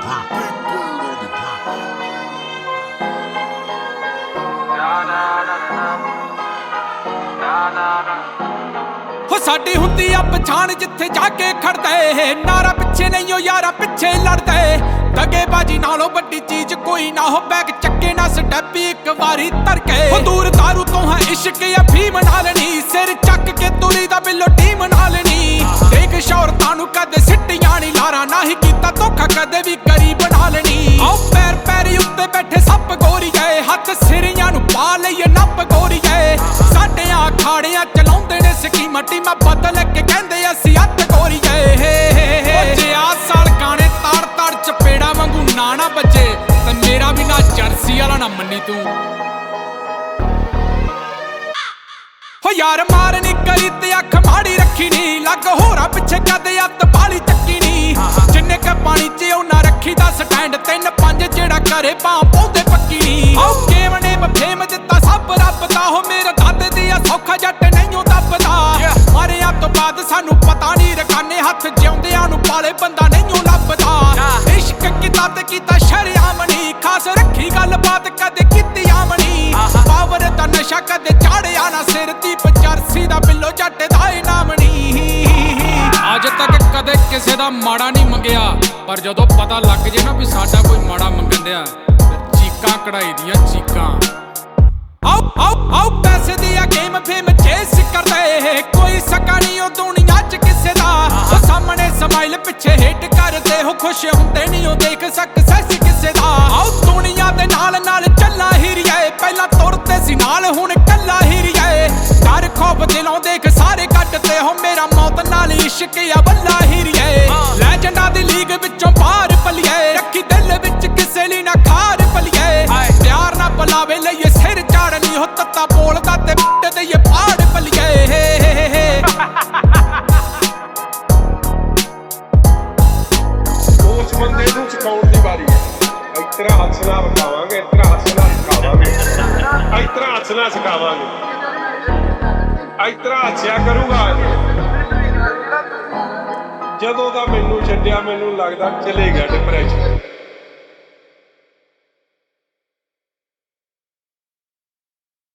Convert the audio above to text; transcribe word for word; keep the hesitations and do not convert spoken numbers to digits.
हो साडी हुंदी आ पछाण जिथे जाके खड़दे नारा पिछे नहीं हो यारा पिछे लड़दे दगेबाजी नालों बड़ी चीज कोई ना हो बैग चक्के ना स्टैपी एक वारी तरके हो दूर दारू तो है इश्क या फीम नालनी सिर चक के तुली दा बिलो टीम नालनी देख शौरतां नूं कदे सिट्टियां नी लारा ना ही कीता धोखा कदे भी गरीब नालनी आओ पैर पैरी उत्ते बैठे सप गोरी गए हथ सिरियां नूं पा लईए नप गोरी गए साडे अखाड़ियां चलाउंदे ने स्कीमां टीमां बदल के कहंदे असीं हथ गोरी गए जे आ साल गाने ताड़ ताड़ चपेड़ा वांगू ना ना बजे ते मेरा भी ना जर्सी वाला ना मन्नी तू हो यार मार नी करी ते अख माड़ी रखी नी लग होरा पिछे कदे अत बाली चक्की नी जिन्ने क पानी च ओना रखी दा स्टैंड तीन पंज जेड़ा करे पां पौंदे पक्की नी औ केवने फेम दिता सब रब दा हो मेरे दादे दी सौखा जट नहीं दबदा मारिया तो बाद सानू पता नी रखाने हथ जिउंदियां नू पाले बंदा नहीं लभदा इश्क कीता ते कीता शरियाम नी खास रखी गल बात कदे कीती आमनी पावर दा नशा कदे चाड़िया ना सिर दीप जर्सी दा बिलो जट दा इनाम नी अज तक कदे किसे दा माड़ा नहीं मंगया पर जदों पता लग जे ना भी साडा कोई माड़ा मंगन दिया चीकां कढ़ाई दियां चीकां आओ आओ आओ पैसे दिया गेम फेम चेस करदे कोई सका नहीं ओ दुनिया च किसे दा ओ सामने स्माइल पिछे हिट करदे हो खुश हुंदे नहीं ओ देख सक्सेस किसे दा आओ दुनिया दे नाल नाल चला हिरिए पहला तुरते सी नाल हुण कल्ला हिरिए डर खौफ दिलों देख सारे कटदे हो मेरा मौत नाल इश्क या बल्ला हिरिए लेजेंडा दी लीग विचों बाहर पलिए रखी दिल विच किसे ली ना खार पलिए प्यार ना पलावे लईए सिर चाड़नी हो तत्ता बोलदा ते पिट दईए पाड़ पलिए ਉਸ ਬੰਦੇ ਨੂੰ ਚਕਾਉਣ ਦੀ ਵਾਰੀ ਹੈ ਇਤਰਾ ਹੱਥ ਨਾਲ ਵਿਖਾਵਾਂਗੇ ਇਤਰਾ ਹੱਥ ਨਾਲ ਸਿਖਾਵਾਂਗੇ ਇਤਰਾ ਹੱਥ ਨਾਲ ਸਿਖਾਵਾਂਗੇ ਇਤਰਾ ਹੱਥਿਆ ਕਰੂਗਾ ਜਦੋਂ ਦਾ ਮੈਨੂੰ ਛੱਡਿਆ ਮੈਨੂੰ ਲੱਗਦਾ ਚਲੇ ਗਿਆ ਡਿਪਰੈਸ਼ਨ